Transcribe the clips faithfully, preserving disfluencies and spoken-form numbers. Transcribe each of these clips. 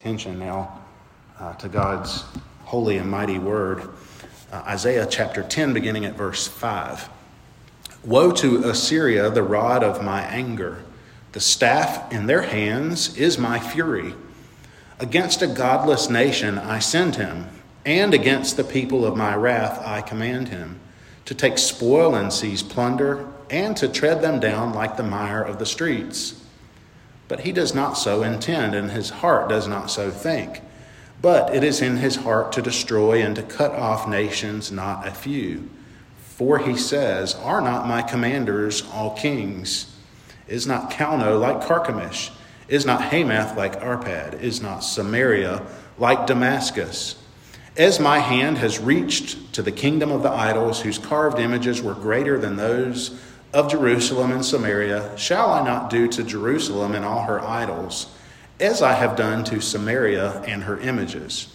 attention now uh, to God's holy and mighty word. Uh, Isaiah chapter ten, beginning at verse five. Woe to Assyria, the rod of my anger. The staff in their hands is my fury. Against a godless nation I send him, and against the people of my wrath I command him, to take spoil and seize plunder, and to tread them down like the mire of the streets. But he does not so intend, and his heart does not so think. But it is in his heart to destroy and to cut off nations, not a few. For he says, are not my commanders all kings? Is not Calno like Carchemish? Is not Hamath like Arpad? Is not Samaria like Damascus? As my hand has reached to the kingdom of the idols, whose carved images were greater than those of Jerusalem and Samaria, shall I not do to Jerusalem and all her idols, as I have done to Samaria and her images?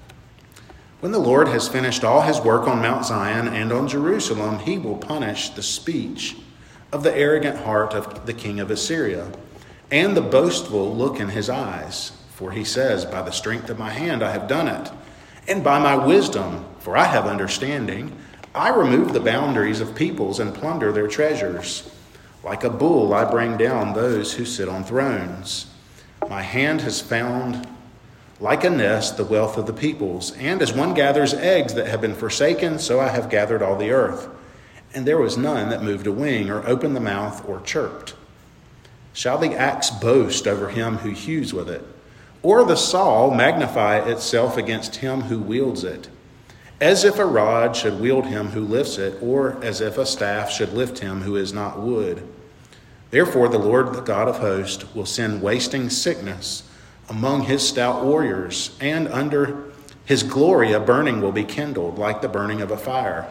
When the Lord has finished all his work on Mount Zion and on Jerusalem, he will punish the speech of the arrogant heart of the king of Assyria, and the boastful look in his eyes. For he says, by the strength of my hand I have done it, and by my wisdom, for I have understanding, I remove the boundaries of peoples and plunder their treasures. Like a bull I bring down those who sit on thrones. My hand has found, like a nest, the wealth of the peoples, and as one gathers eggs that have been forsaken, so I have gathered all the earth. And there was none that moved a wing, or opened the mouth, or chirped. Shall the axe boast over him who hews with it, or the saw magnify itself against him who wields it? As if a rod should wield him who lifts it, or as if a staff should lift him who is not wood. Therefore the Lord, the God of hosts, will send wasting sickness among his stout warriors, and under his glory a burning will be kindled, like the burning of a fire.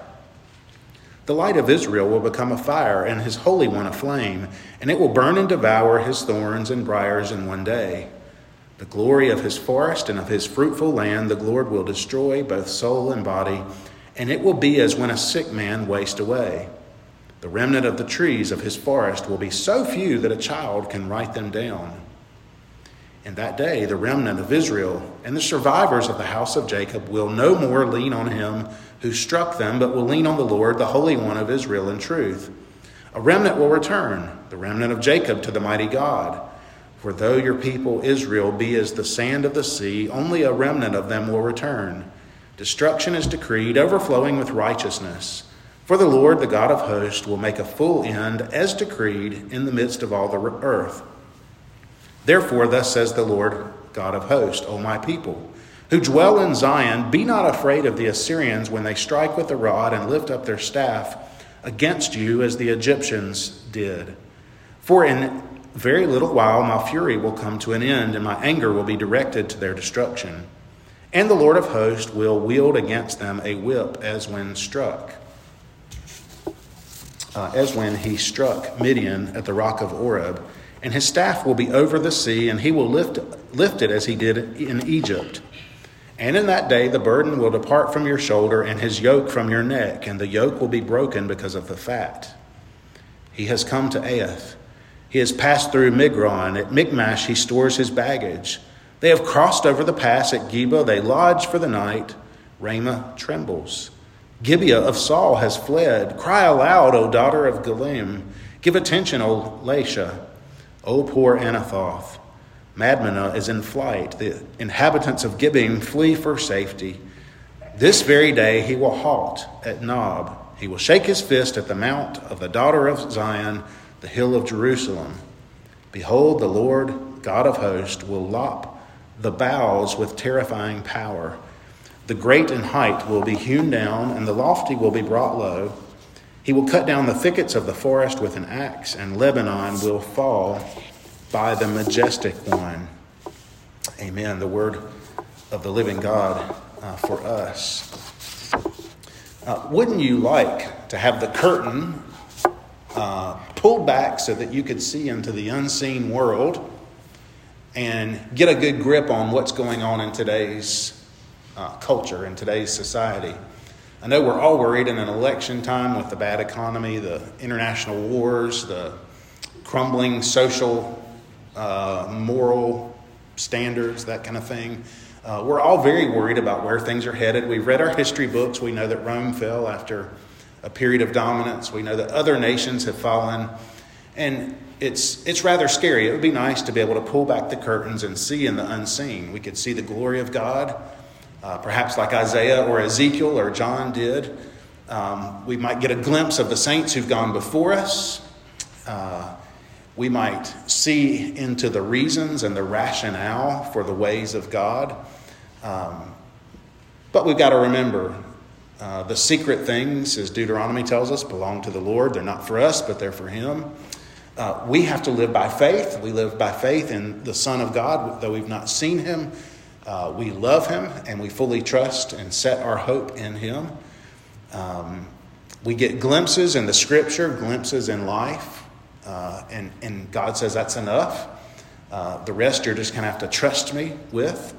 The light of Israel will become a fire, and his Holy One a flame, and it will burn and devour his thorns and briars in one day. The glory of his forest and of his fruitful land the Lord will destroy, both soul and body, and it will be as when a sick man wastes away. The remnant of the trees of his forest will be so few that a child can write them down. In that day, the remnant of Israel and the survivors of the house of Jacob will no more lean on him who struck them, but will lean on the Lord, the Holy One of Israel, in truth. A remnant will return, the remnant of Jacob, to the mighty God. For though your people Israel be as the sand of the sea, only a remnant of them will return. Destruction is decreed, overflowing with righteousness. For the Lord, the God of hosts, will make a full end, as decreed, in the midst of all the earth. Therefore, thus says the Lord, God of hosts, O my people, who dwell in Zion, be not afraid of the Assyrians when they strike with the rod and lift up their staff against you as the Egyptians did. For in very little while my fury will come to an end, and my anger will be directed to their destruction. And the Lord of hosts will wield against them a whip as when struck, uh, as when he struck Midian at the rock of Oreb. And his staff will be over the sea, and he will lift, lift it as he did in Egypt. And in that day the burden will depart from your shoulder, and his yoke from your neck, and the yoke will be broken because of the fat. He has come to Aiath. He has passed through Migron. At Michmash he stores his baggage. They have crossed over the pass at Geba. They lodge for the night. Ramah trembles. Gibeah of Saul has fled. Cry aloud, O daughter of Galim. Give attention, O Laisha. O poor Anathoth. Madmenah is in flight. The inhabitants of Gibeon flee for safety. This very day he will halt at Nob. He will shake his fist at the mount of the daughter of Zion, the hill of Jerusalem. Behold, the Lord, God of hosts, will lop the boughs with terrifying power. The great in height will be hewn down, and the lofty will be brought low. He will cut down the thickets of the forest with an axe, and Lebanon will fall by the majestic one. Amen. The word of the living God uh, for us. Uh, wouldn't you like to have the curtain uh, pulled back so that you could see into the unseen world and get a good grip on what's going on in today's uh, culture, in today's society? I know we're all worried in an election time with the bad economy, the international wars, the crumbling social, uh, moral standards, that kind of thing. Uh, we're all very worried about where things are headed. We've read our history books. We know that Rome fell after a period of dominance. We know that other nations have fallen. And it's it's rather scary. It would be nice to be able to pull back the curtains and see in the unseen. We could see the glory of God, uh, perhaps like Isaiah or Ezekiel or John did. Um, we might get a glimpse of the saints who've gone before us. Uh, we might see into the reasons and the rationale for the ways of God. Um, but we've got to remember, uh, the secret things, as Deuteronomy tells us, belong to the Lord. They're not for us, but they're for Him. Uh, we have to live by faith. We live by faith in the Son of God, though we've not seen Him. Uh, we love Him, and we fully trust and set our hope in Him. Um, we get glimpses in the Scripture, glimpses in life, uh, and, and God says that's enough. Uh, the rest you're just going to have to trust me with.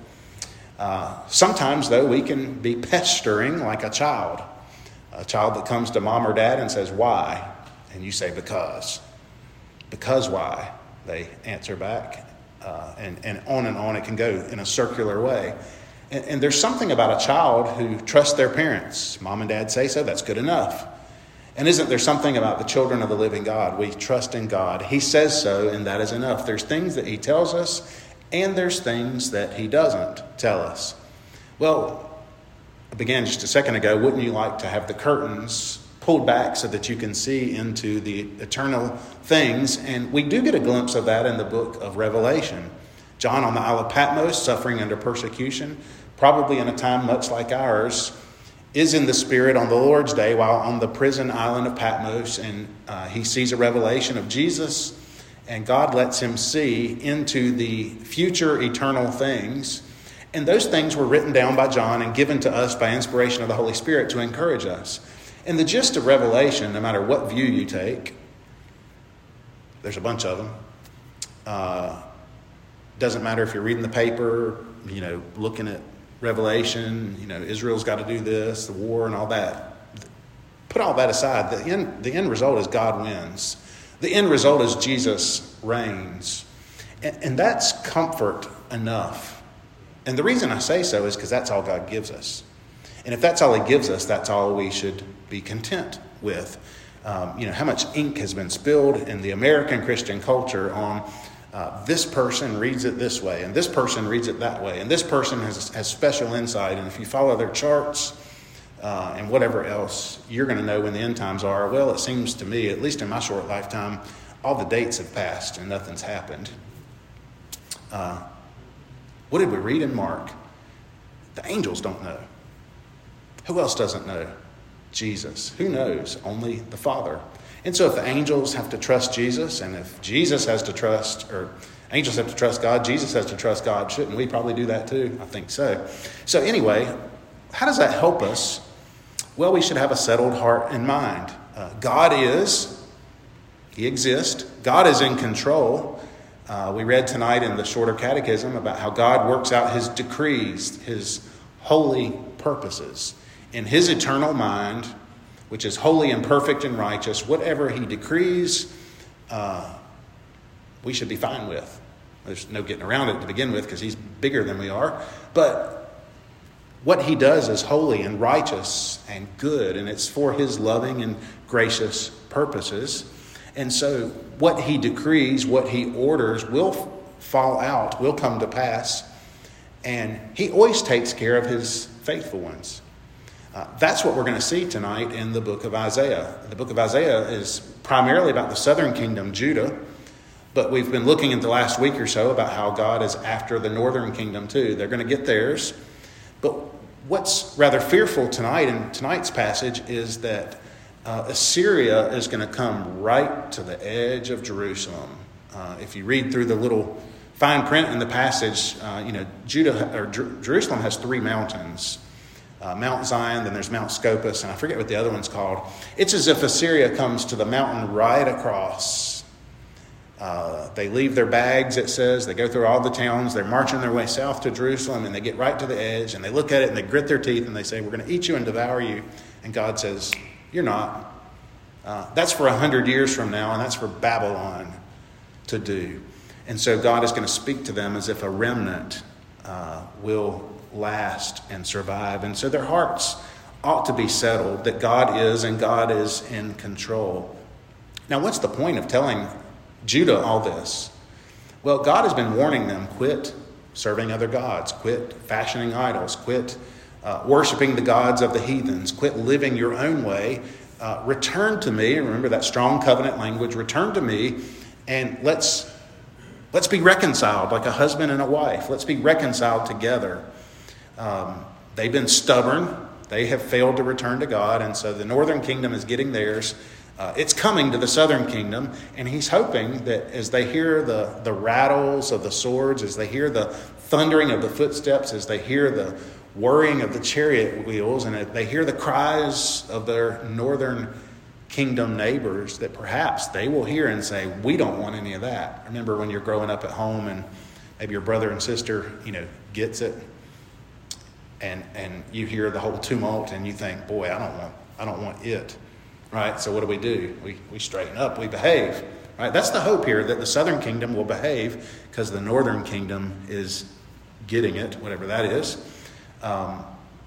Uh, sometimes, though, we can be pestering like a child. A child that comes to mom or dad and says, why? And you say, because. Because why? They answer back. Uh, and, and on and on it can go in a circular way. And, and there's something about a child who trusts their parents. Mom and dad say so, that's good enough. And isn't there something about the children of the living God? We trust in God. He says so, and that is enough. There's things that He tells us, and there's things that He doesn't tell us. Well, I began just a second ago, wouldn't you like to have the curtains pulled back so that you can see into the eternal things? And we do get a glimpse of that in the book of Revelation. John on the Isle of Patmos, suffering under persecution, probably in a time much like ours, is in the Spirit on the Lord's Day while on the prison island of Patmos, and uh, he sees a revelation of Jesus, and God lets him see into the future eternal things. And those things were written down by John and given to us by inspiration of the Holy Spirit to encourage us. And the gist of Revelation, no matter what view you take, there's a bunch of them. Uh, doesn't matter if you're reading the paper, you know, looking at Revelation, you know, Israel's got to do this, the war and all that. Put all that aside. The end, the end result is God wins. The end result is Jesus reigns. And, and that's comfort enough. And the reason I say so is because that's all God gives us. And if that's all He gives us, that's all we should be content with. Um, you know, how much ink has been spilled in the American Christian culture on uh, this person reads it this way, and this person reads it that way, and this person has, has special insight, and if you follow their charts uh, and whatever else, you're going to know when the end times are. Well, it seems to me, at least in my short lifetime, all the dates have passed and nothing's happened. Uh, what did we read in Mark? The angels don't know. Who else doesn't know? Jesus. Who knows? Only the Father. And so if the angels have to trust Jesus, and if Jesus has to trust, or angels have to trust God, Jesus has to trust God, shouldn't we probably do that too? I think so. So anyway, how does that help us? Well, we should have a settled heart and mind. Uh, God is, He exists. God is in control. Uh, we read tonight in the shorter catechism about how God works out His decrees, His holy purposes. In His eternal mind, which is holy and perfect and righteous, whatever He decrees, uh, we should be fine with. There's no getting around it to begin with because He's bigger than we are. But what He does is holy and righteous and good, and it's for His loving and gracious purposes. And so what He decrees, what He orders will fall out, will come to pass. And He always takes care of His faithful ones. Uh, that's what we're going to see tonight in the book of Isaiah. The book of Isaiah is primarily about the southern kingdom, Judah. But we've been looking at the last week or so about how God is after the northern kingdom too. They're going to get theirs. But what's rather fearful tonight in tonight's passage is that uh, Assyria is going to come right to the edge of Jerusalem. Uh, if you read through the little fine print in the passage, uh, you know, Judah or Jer- Jerusalem has three mountains. Uh, Mount Zion, then there's Mount Scopus, and I forget what the other one's called. It's as if Assyria comes to the mountain right across. Uh, they leave their bags, it says. They go through all the towns. They're marching their way south to Jerusalem, and they get right to the edge, and they look at it, and they grit their teeth, and they say, we're going to eat you and devour you. And God says, you're not. Uh, that's for a hundred years from now, and that's for Babylon to do. And so God is going to speak to them as if a remnant uh, will last and survive. And so their hearts ought to be settled that God is and God is in control. Now, what's the point of telling Judah all this? Well, God has been warning them, quit serving other gods, quit fashioning idols, quit uh, worshiping the gods of the heathens, quit living your own way, uh, return to me. Remember that strong covenant language, return to me, and let's let's be reconciled like a husband and a wife. Let's be reconciled together. Um, they've been stubborn. They have failed to return to God, and so the northern kingdom is getting theirs. Uh, it's coming to the southern kingdom, and he's hoping that as they hear the, the rattles of the swords, as they hear the thundering of the footsteps, as they hear the whirring of the chariot wheels, and they hear the cries of their northern kingdom neighbors, that perhaps they will hear and say, we don't want any of that. Remember when you're growing up at home and maybe your brother and sister, you know, gets it, and and you hear the whole tumult and you think, boy, I don't want I don't want it. Right? So what do we do? We we straighten up, we behave. Right? That's the hope here, that the southern kingdom will behave because the northern kingdom is getting it, whatever that is. Um,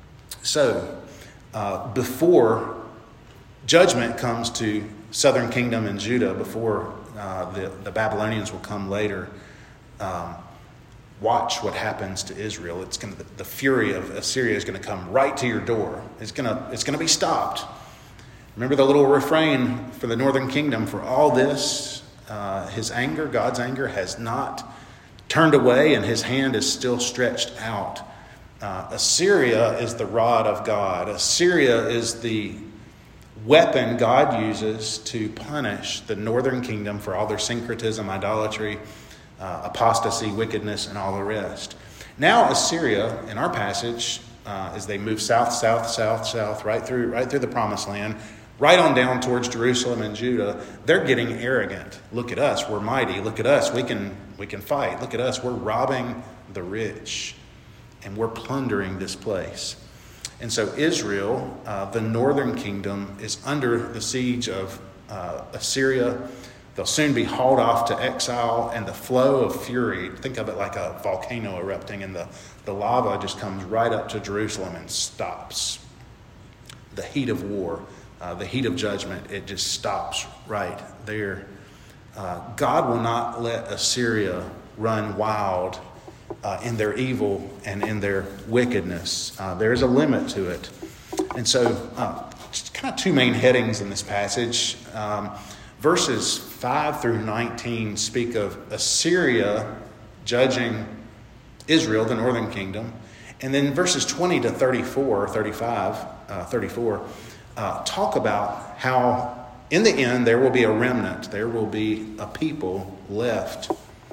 so uh, before judgment comes to southern kingdom and Judah, before uh, the, the Babylonians will come later, um, watch what happens to Israel. It's going to, the fury of Assyria is going to come right to your door. It's going to it's going to be stopped. Remember the little refrain for the northern kingdom, for all this, uh, his anger, God's anger, has not turned away, and his hand is still stretched out. Uh, Assyria is the rod of God. Assyria is the weapon God uses to punish the northern kingdom for all their syncretism, idolatry, uh, apostasy, wickedness, and all the rest. Now Assyria, in our passage, uh, as they move south, south, south, south, right through, right through the promised land, right on down towards Jerusalem and Judah, they're getting arrogant. Look at us, we're mighty. Look at us, we can we can fight. Look at us, we're robbing the rich, and we're plundering this place. And so Israel, uh, the northern kingdom, is under the siege of uh, Assyria. They'll soon be hauled off to exile, and the flow of fury, think of it like a volcano erupting, and the, the lava just comes right up to Jerusalem and stops. The heat of war, uh, the heat of judgment, it just stops right there. Uh, God will not let Assyria run wild uh, in their evil and in their wickedness. Uh, there is a limit to it. And so, uh, just kind of two main headings in this passage. Um, verses five through nineteen speak of Assyria judging Israel, the northern kingdom. And then verses twenty to thirty-four, thirty-five, uh, thirty-four, uh, talk about how in the end there will be a remnant. There will be a people left,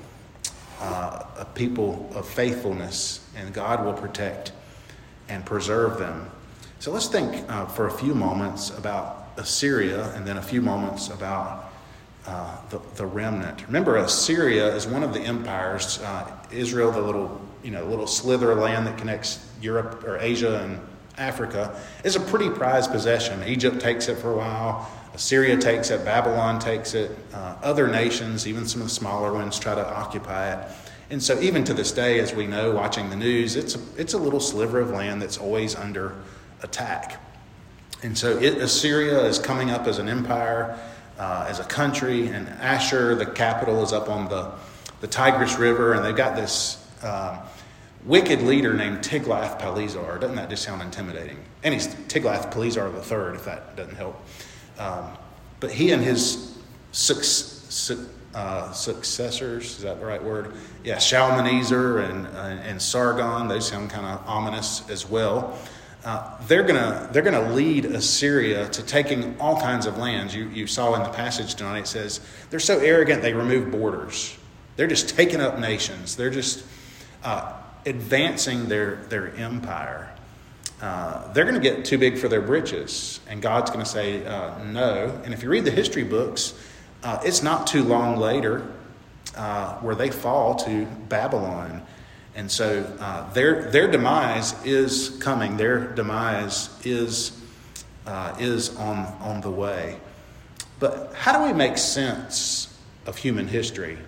uh, a people of faithfulness, and God will protect and preserve them. So let's think uh, for a few moments about Assyria, and then a few moments about uh, the, the remnant. Remember, Assyria is one of the empires. Uh, Israel, the little, you know, little slither of land that connects Europe or Asia and Africa, is a pretty prized possession. Egypt takes it for a while. Assyria takes it. Babylon takes it. Uh, other nations, even some of the smaller ones, try to occupy it. And so, even to this day, as we know, watching the news, it's a, it's a little sliver of land that's always under attack. And so it, Assyria is coming up as an empire, uh, as a country, and Ashur, the capital, is up on the, the Tigris River, and they've got this uh, wicked leader named Tiglath-Pileser. Doesn't that just sound intimidating? And he's Tiglath-Pileser the third, if that doesn't help. Um, but he and his su- su- uh, successors, is that the right word? Yeah, Shalmaneser and, uh, and Sargon, they sound kind of ominous as well. Uh, they're gonna they're gonna lead Assyria to taking all kinds of lands. You you saw in the passage tonight, it says they're so arrogant they remove borders. They're just taking up nations. They're just uh, advancing their their empire. Uh, they're going to get too big for their britches, and God's going to say uh, no. And if you read the history books, uh, it's not too long later uh, where they fall to Babylon. And so uh, their their demise is coming. Their demise is uh, is on on the way. But how do we make sense of human history?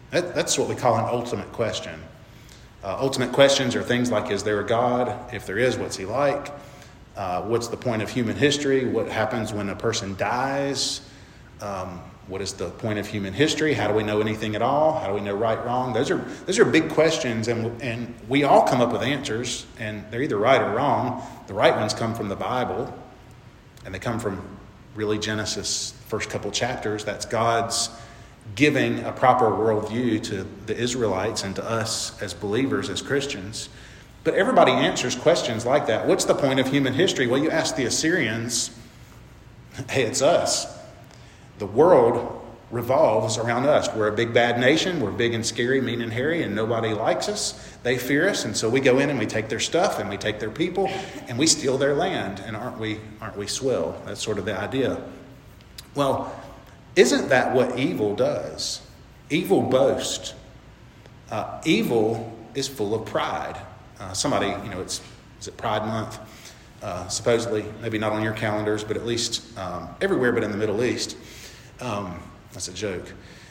That, that's what we call an ultimate question. Uh, ultimate questions are things like, is there a God? If there is, what's he like? Uh, what's the point of human history? What happens when a person dies? Um, what is the point of human history? How do we know anything at all? How do we know right, wrong? Those are those are big questions, and and we all come up with answers, and they're either right or wrong. The right ones come from the Bible, and they come from really Genesis, first couple chapters. That's God's giving a proper worldview to the Israelites and to us as believers, as Christians. But everybody answers questions like that. What's the point of human history? Well, you ask the Assyrians, hey, it's us. The world revolves around us. We're a big bad nation. We're big and scary, mean and hairy, and nobody likes us. They fear us, and so we go in and we take their stuff and we take their people and we steal their land. And aren't we, aren't we swell? That's sort of the idea. Well, isn't that what evil does? Evil boasts. Uh, evil is full of pride. Uh, somebody, you know, it's is it Pride Month? Uh, supposedly, maybe not on your calendars, but at least um, everywhere but in the Middle East. Um, that's a joke.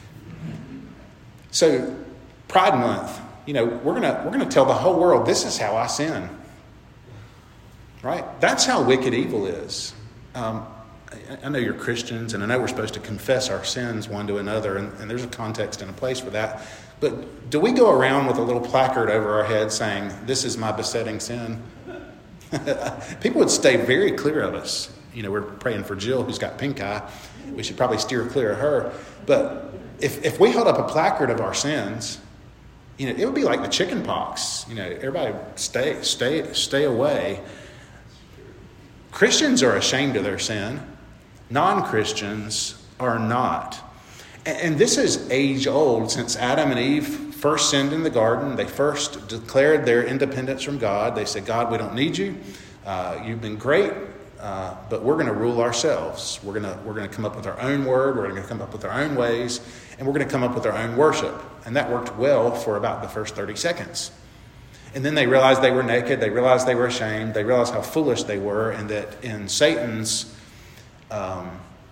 So, Pride Month, you know, we're gonna we're gonna tell the whole world, this is how I sin. Right? That's how wicked evil is. Um, I know you're Christians, and I know we're supposed to confess our sins one to another, and, and there's a context and a place for that. But do we go around with a little placard over our head saying, this is my besetting sin? People would stay very clear of us. You know, we're praying for Jill, who's got pink eye. We should probably steer clear of her. But if, if we held up a placard of our sins, you know, it would be like the chicken pox. You know, everybody stay, stay, stay away. Christians are ashamed of their sin. Non-Christians are not. And this is age old. Since Adam and Eve first sinned in the garden, they first declared their independence from God. They said, God, we don't need you. Uh, you've been great, uh, but we're going to rule ourselves. We're going to we're going to come up with our own word. We're going to come up with our own ways, and we're going to come up with our own worship. And that worked well for about the first thirty seconds. And then they realized they were naked. They realized they were ashamed. They realized how foolish they were, and that in Satan's um,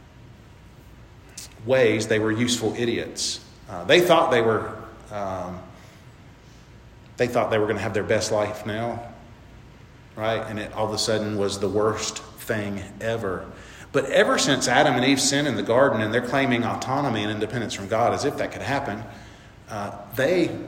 ways, they were useful idiots. Uh, they thought they were um, they thought they were going to have their best life now, right? And it all of a sudden was the worst thing ever. But ever since Adam and Eve sinned in the garden, and they're claiming autonomy and independence from God, as if that could happen, uh, they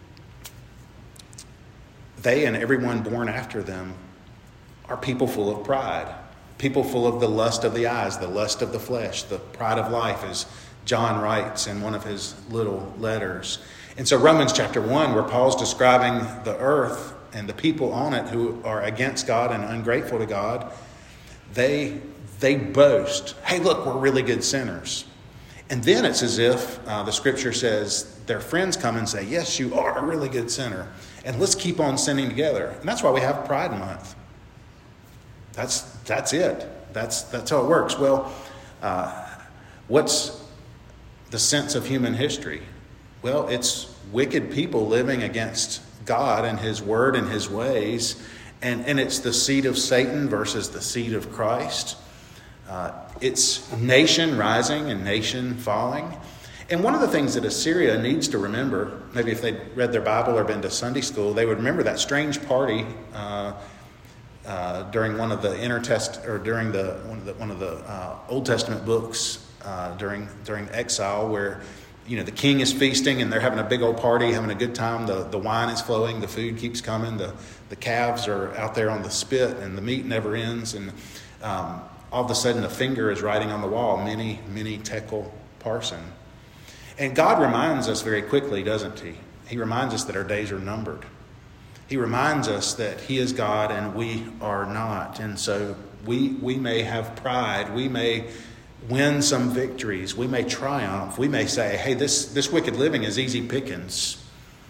they and everyone born after them are people full of pride. People full of the lust of the eyes, the lust of the flesh, the pride of life, as John writes in one of his little letters. And so Romans chapter one, where Paul's describing the earth and the people on it who are against God and ungrateful to God, they, they boast, hey, look, we're really good sinners. And then it's as if uh, the scripture says their friends come and say, yes, you are a really good sinner. And let's keep on sinning together. And that's why we have Pride Month. That's that's it. That's that's how it works. Well, uh, what's the sense of human history? Well, it's wicked people living against God and his word and his ways. And, and it's the seed of Satan versus the seed of Christ. Uh, it's nation rising and nation falling. And one of the things that Assyria needs to remember, maybe if they'd read their Bible or been to Sunday school, they would remember that strange party uh, uh, during one of the intertest or during the one of the, one of the uh, Old Testament books uh, during during exile, where you know the king is feasting and they're having a big old party, having a good time. The the wine is flowing, the food keeps coming, the the calves are out there on the spit, and the meat never ends. And um, all of a sudden, a finger is writing on the wall, "Many, many tekel parson." And God reminds us very quickly, doesn't he? He reminds us that our days are numbered. He reminds us that he is God and we are not. And so we we may have pride. We may win some victories. We may triumph. We may say, hey, this, this wicked living is easy pickings.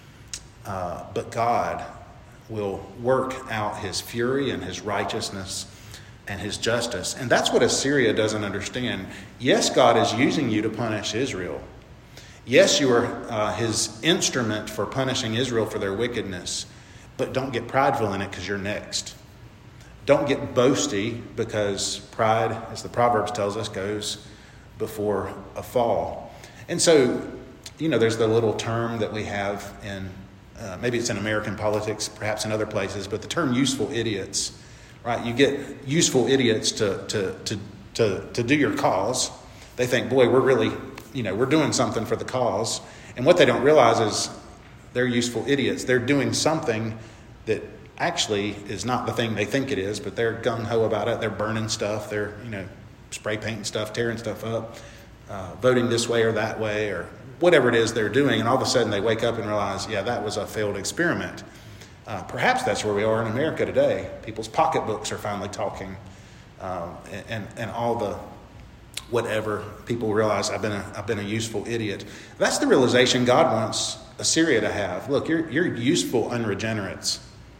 Uh, but God will work out his fury and his righteousness and his justice. And that's what Assyria doesn't understand. Yes, God is using you to punish Israel. Yes, you are uh, his instrument for punishing Israel for their wickedness, but don't get prideful in it because you're next. Don't get boasty because pride, as the Proverbs tells us, goes before a fall. And so, you know, there's the little term that we have in, uh, maybe it's in American politics, perhaps in other places, but the term useful idiots, right? You get useful idiots to to to to, to do your cause. They think, boy, we're really, you know, we're doing something for the cause. And what they don't realize is they're useful idiots. They're doing something that actually is not the thing they think it is, but they're gung-ho about it. They're burning stuff. They're, you know, spray painting stuff, tearing stuff up, uh, voting this way or that way, or whatever it is they're doing. And all of a sudden they wake up and realize, yeah, that was a failed experiment. Uh, perhaps that's where we are in America today. People's pocketbooks are finally talking, um, and, and, and all the whatever, people realize I've been a, I've been a useful idiot. That's the realization God wants Assyria to have. Look, you're, you're useful unregenerates.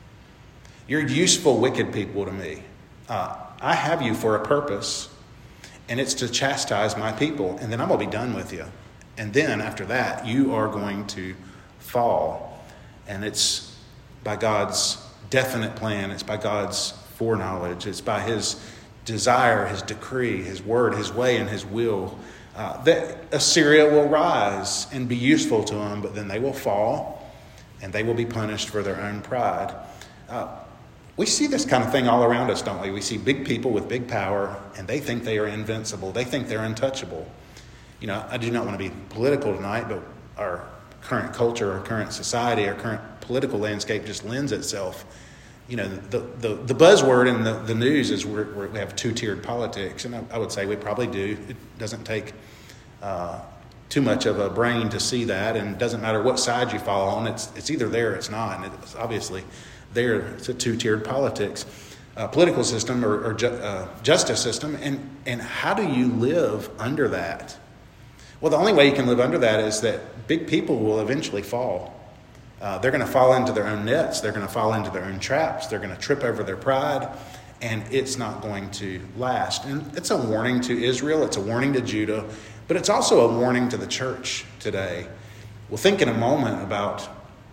You're useful wicked people to me. Uh, I have you for a purpose, and it's to chastise my people, and then I'm going to be done with you. And then after that, you are going to fall. And it's by God's definite plan. It's by God's foreknowledge. It's by his desire, his decree, his word, his way, and his will. Uh, that Assyria will rise and be useful to them, but then they will fall, and they will be punished for their own pride. Uh, we see this kind of thing all around us, don't we? We see big people with big power, and they think they are invincible. They think they're untouchable. You know, I do not want to be political tonight, but our current culture, our current society, our current political landscape just lends itself. You know, the the, the buzzword in the, the news is we're, we're, we have two-tiered politics, and I, I would say we probably do. It doesn't take uh, too much of a brain to see that, and it doesn't matter what side you fall on. It's it's either there or it's not, and it's obviously there. It's a two-tiered politics, uh, political system or, or ju- uh, justice system, and and how do you live under that? Well, the only way you can live under that is that big people will eventually fall. Uh, they're going to fall into their own nets. They're going to fall into their own traps. They're going to trip over their pride, and it's not going to last. And it's a warning to Israel. It's a warning to Judah, but it's also a warning to the church today. We'll think in a moment about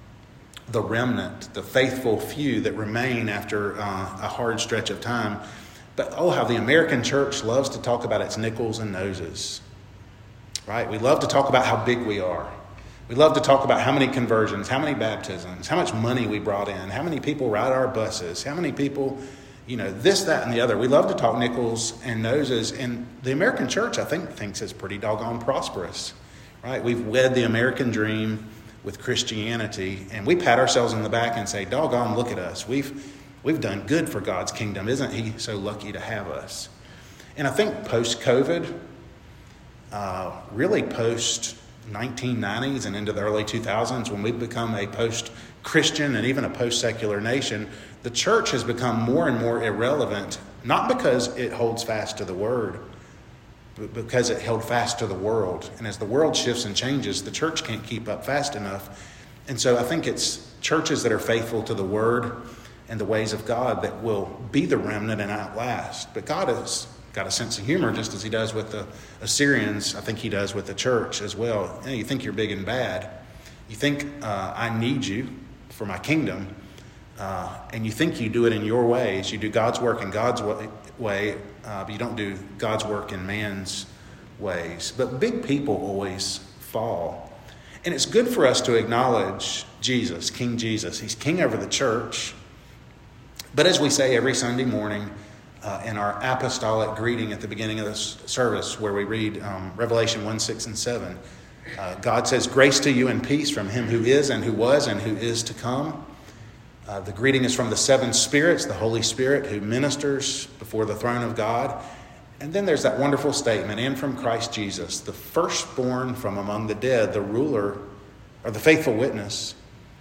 the remnant, the faithful few that remain after uh, a hard stretch of time. But oh, how the American church loves to talk about its nickels and noses, right? We love to talk about how big we are. We love to talk about how many conversions, how many baptisms, how much money we brought in, how many people ride our buses, how many people, you know, this, that, and the other. We love to talk nickels and noses. And the American church, I think, thinks it's pretty doggone prosperous, right? We've wed the American dream with Christianity, and we pat ourselves on the back and say, doggone, look at us. We've, we've done good for God's kingdom. Isn't he so lucky to have us? And I think post-COVID, uh, really post nineteen nineties and into the early two thousands, when we've become a post-Christian and even a post-secular nation, the church has become more and more irrelevant, not because it holds fast to the word, but because it held fast to the world. And as the world shifts and changes, the church can't keep up fast enough. And so I think it's churches that are faithful to the word and the ways of God that will be the remnant and outlast. But God has got a sense of humor, just as he does with the Assyrians. I think he does with the church as well. You know, you think you're big and bad. You think uh, I need you for my kingdom. Uh, and you think you do it in your ways. You do God's work in God's way, uh, but you don't do God's work in man's ways. But big people always fall. And it's good for us to acknowledge Jesus, King Jesus. He's king over the church. But as we say every Sunday morning, Uh, in our apostolic greeting at the beginning of this service, where we read um, Revelation one, six, and seven, uh, God says, grace to you and peace from him who is and who was and who is to come. Uh, the greeting is from the seven spirits, the Holy Spirit who ministers before the throne of God. And then there's that wonderful statement, and from Christ Jesus, the firstborn from among the dead, the ruler, or the faithful witness.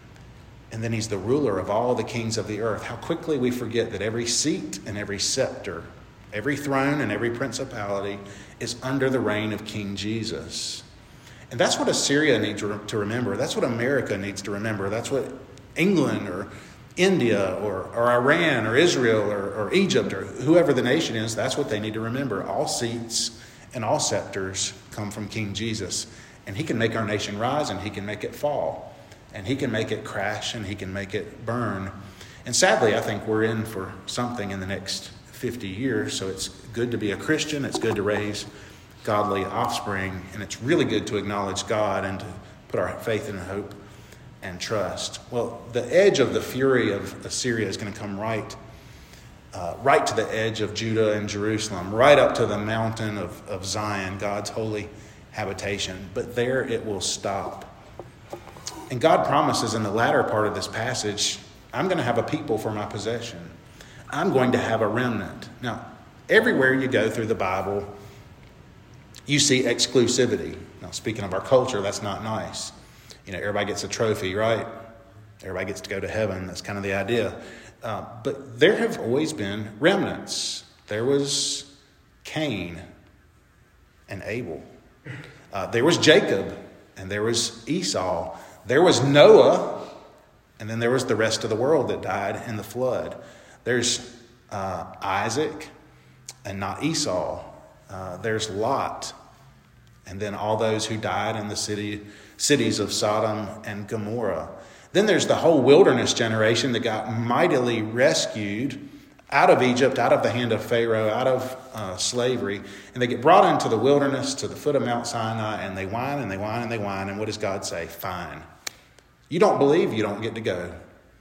And then he's the ruler of all the kings of the earth. How quickly we forget that every seat and every scepter, every throne and every principality is under the reign of King Jesus. And that's what Assyria needs to remember. That's what America needs to remember. That's what England or India or, or Iran or Israel or, or Egypt or whoever the nation is, that's what they need to remember. All seats and all scepters come from King Jesus. And he can make our nation rise and he can make it fall. And he can make it crash and he can make it burn. And sadly, I think we're in for something in the next fifty years. So it's good to be a Christian. It's good to raise godly offspring. And it's really good to acknowledge God and to put our faith and hope and trust. Well, the edge of the fury of Assyria is going to come right, uh, right to the edge of Judah and Jerusalem, right up to the mountain of, of Zion, God's holy habitation. But there it will stop. And God promises in the latter part of this passage, I'm going to have a people for my possession. I'm going to have a remnant. Now, everywhere you go through the Bible, you see exclusivity. Now, speaking of our culture, that's not nice. You know, everybody gets a trophy, right? Everybody gets to go to heaven. That's kind of the idea. Uh, but there have always been remnants. There was Cain and Abel. Uh, there was Jacob and there was Esau. There was Noah, and then there was the rest of the world that died in the flood. There's uh, Isaac and not Esau. Uh, there's Lot, and then all those who died in the city cities of Sodom and Gomorrah. Then there's the whole wilderness generation that got mightily rescued out of Egypt, out of the hand of Pharaoh, out of uh, slavery. And they get brought into the wilderness to the foot of Mount Sinai, and they whine and they whine and they whine. And what does God say? Fine. You don't believe, you don't get to go.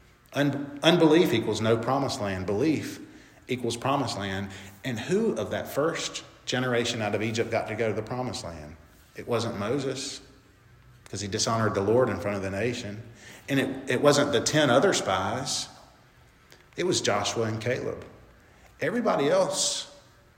Un- unbelief equals no promised land. Belief equals promised land. And who of that first generation out of Egypt got to go to the promised land? It wasn't Moses, because he dishonored the Lord in front of the nation. And it, it wasn't the ten other spies. It was Joshua and Caleb. Everybody else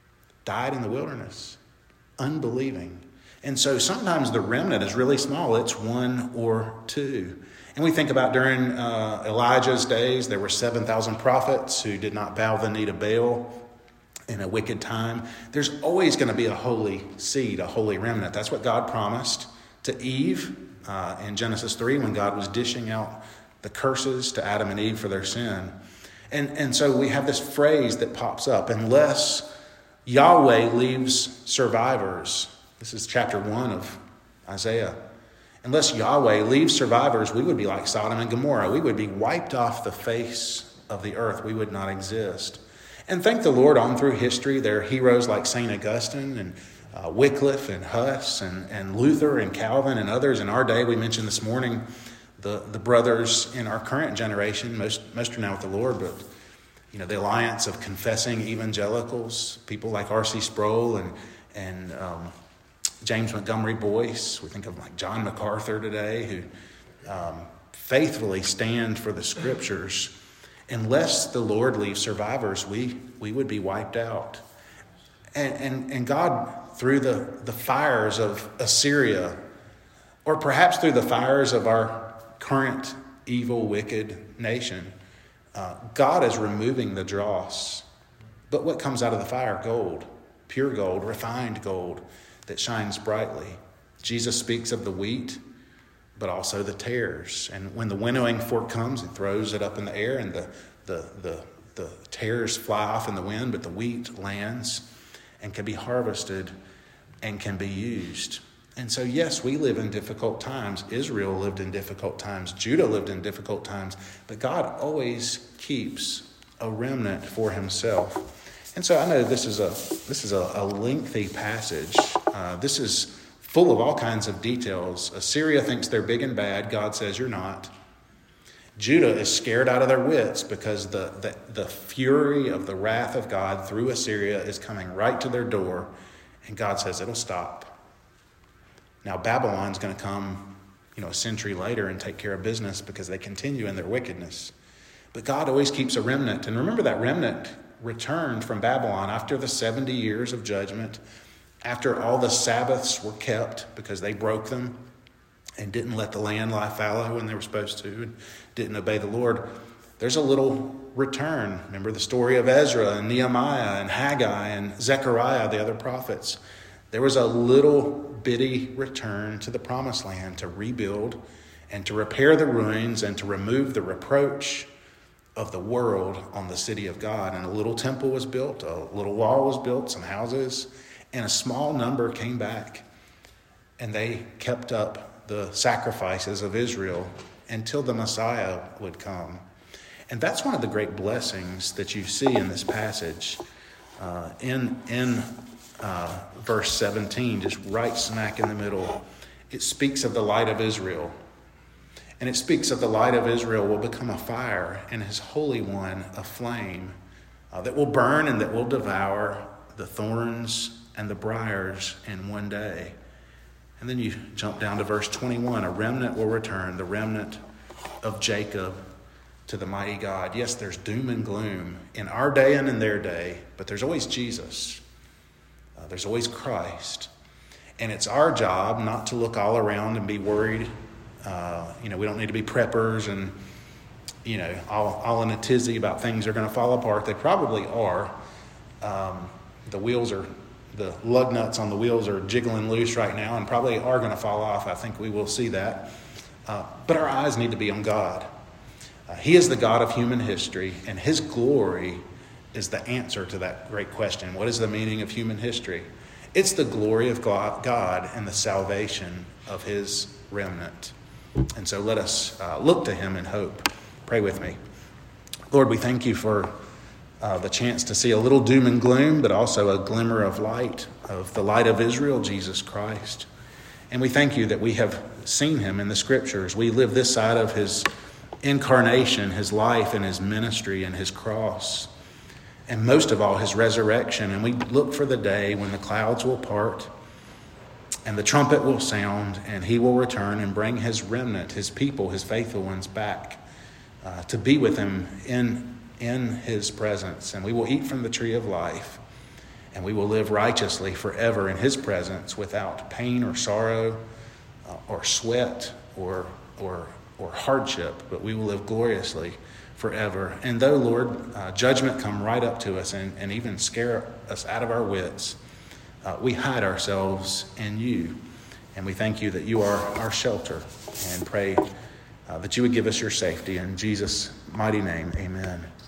died in the wilderness, unbelieving. And so sometimes the remnant is really small. It's one or two. And we think about during uh, Elijah's days, there were seven thousand prophets who did not bow the knee to Baal in a wicked time. There's always going to be a holy seed, a holy remnant. That's what God promised to Eve uh, in Genesis three when God was dishing out the curses to Adam and Eve for their sin. And, and so we have this phrase that pops up, unless Yahweh leaves survivors. This is chapter one of Isaiah. Unless Yahweh leaves survivors, we would be like Sodom and Gomorrah. We would be wiped off the face of the earth. We would not exist. And thank the Lord, on through history, there are heroes like Saint Augustine and uh, Wycliffe and Huss and, and Luther and Calvin and others. In our day, we mentioned this morning the, the brothers in our current generation. Most, most are now with the Lord, but you know, the alliance of confessing evangelicals, people like R C Sproul and, and um, James Montgomery Boyce. We think of like John MacArthur today, who um, faithfully stand for the scriptures. Unless the Lord leaves survivors, we we would be wiped out. And and, and God, through the, the fires of Assyria, or perhaps through the fires of our current evil, wicked nation, uh, God is removing the dross. But what comes out of the fire? Gold, pure gold, refined gold that shines brightly. Jesus speaks of the wheat, but also the tares. And when the winnowing fork comes, it throws it up in the air, and the, the, the, the tares fly off in the wind, but the wheat lands and can be harvested and can be used. And so, yes, we live in difficult times. Israel lived in difficult times. Judah lived in difficult times. But God always keeps a remnant for himself. And so I know this is a this is a, a lengthy passage. Uh, this is full of all kinds of details. Assyria thinks they're big and bad. God says you're not. Judah is scared out of their wits because the, the, the fury of the wrath of God through Assyria is coming right to their door. And God says it'll stop. Now Babylon's going to come, you know, a century later and take care of business because they continue in their wickedness. But God always keeps a remnant. And remember, that remnant returned from Babylon after the seventy years of judgment, after all the Sabbaths were kept because they broke them and didn't let the land lie fallow when they were supposed to, and didn't obey the Lord. There's a little return. Remember the story of Ezra and Nehemiah and Haggai and Zechariah, the other prophets. There was a little bitty return to the promised land to rebuild and to repair the ruins and to remove the reproach of the world on the city of God. And a little temple was built, a little wall was built, some houses, and a small number came back, and they kept up the sacrifices of Israel until the Messiah would come. And that's one of the great blessings that you see in this passage. Uh, in in uh, verse seventeen, just right smack in the middle, it speaks of the light of Israel. And it speaks of the light of Israel will become a fire and his Holy One a flame uh, that will burn and that will devour the thorns and the briars in one day. And then you jump down to verse twenty-one. A remnant will return, the remnant of Jacob, to the mighty God. Yes, there's doom and gloom in our day and in their day, but there's always Jesus. Uh, there's always Christ. And it's our job not to look all around and be worried. Uh, you know, we don't need to be preppers and, you know, all, all in a tizzy about things are going to fall apart. They probably are. Um, the wheels are, the lug nuts on the wheels are jiggling loose right now and probably are going to fall off. I think we will see that. Uh, but our eyes need to be on God. Uh, he is the God of human history, and his glory is the answer to that great question. What is the meaning of human history? It's the glory of God and the salvation of his remnant. And so let us uh, look to him in hope. Pray with me. Lord, we thank you for uh, the chance to see a little doom and gloom, but also a glimmer of light, of the light of Israel, Jesus Christ. And we thank you that we have seen him in the scriptures. We live this side of his incarnation, his life and his ministry and his cross. And most of all, his resurrection. And we look for the day when the clouds will part and the trumpet will sound, and he will return and bring his remnant, his people, his faithful ones back uh, to be with him in, in his presence. And we will eat from the tree of life, and we will live righteously forever in his presence without pain or sorrow uh, or sweat or, or, or hardship, but we will live gloriously forever. And though, Lord, uh, judgment come right up to us and, and even scare us out of our wits, Uh, we hide ourselves in you, and we thank you that you are our shelter, and pray uh, that you would give us your safety. In Jesus' mighty name, amen.